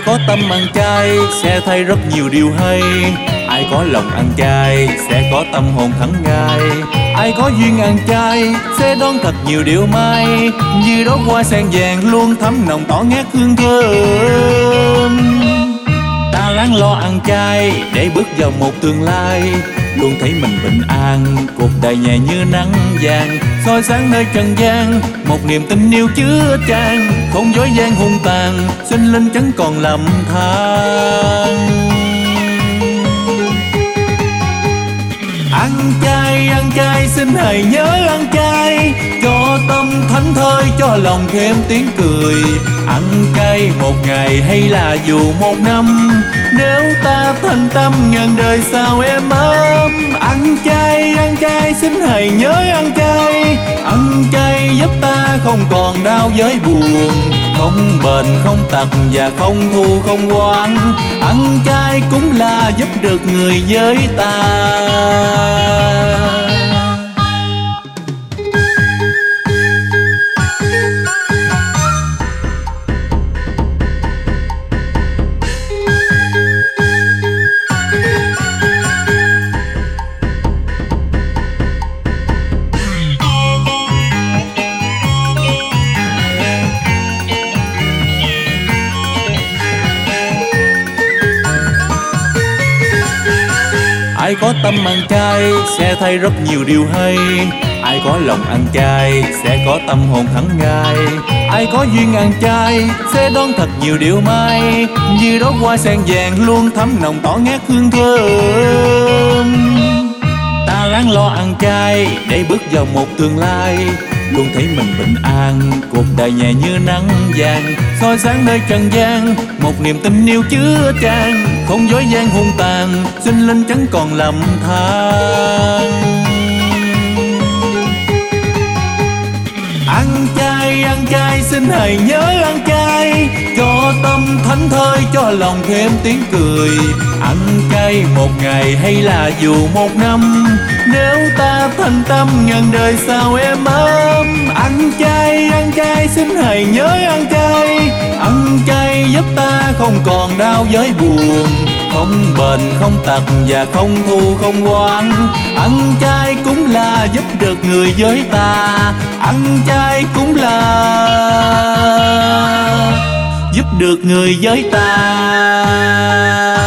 có tâm ăn chay sẽ thấy rất nhiều điều hay. Ai có lòng ăn chay sẽ có tâm hồn thắng gai. Ai có duyên ăn chay sẽ đón thật nhiều điều may. Như đóa hoa sen vàng luôn thắm nồng tỏ ngát hương thơm. Ta ráng lo ăn chay để bước vào một tương lai luôn thấy mình bình an, cuộc đời nhẹ như nắng vàng soi sáng nơi trần gian. Một niềm tin yêu chứa chan, không dối gian hung tàn, sinh linh chẳng còn lầm than. Ăn chay xin hãy nhớ ăn chay, cho tâm thánh thơi, cho lòng thêm tiếng cười. Ăn chay một ngày hay là dù một năm, nếu ta thành tâm ngàn đời sao em ấm. Ăn chay xin hãy nhớ ăn chay. Ăn chay giúp ta không còn đau với buồn, không bệnh không tật và không thù không oán. Ăn chay cũng là giúp được người với ta. Ai có tâm ăn chay sẽ thấy rất nhiều điều hay. Ai có lòng ăn chay sẽ có tâm hồn thắng gai. Ai có duyên ăn chay sẽ đón thật nhiều điều may. Như đóa hoa sen vàng luôn thắm nồng tỏ ngát hương thơm. Ta ráng lo ăn chay để bước vào một tương lai luôn thấy mình bình an, cuộc đời nhẹ như nắng vàng soi sáng nơi trần gian. Một niềm tin yêu chứa chan, không dối gian hung tàn, sinh linh chẳng còn lầm than. Ăn chay xin hãy nhớ ăn chay, cho tâm thánh thơi, cho lòng thêm tiếng cười. Ăn chay một ngày hay là dù một năm, nếu ta thành tâm ngàn đời sao em ấm. Ăn chay xin hãy nhớ ăn chay. Ăn chay giúp ta không còn đau với buồn, không bệnh không tật và không thù không oán. Ăn chay cũng là giúp được người với ta. Ăn chay cũng là giúp được người với ta.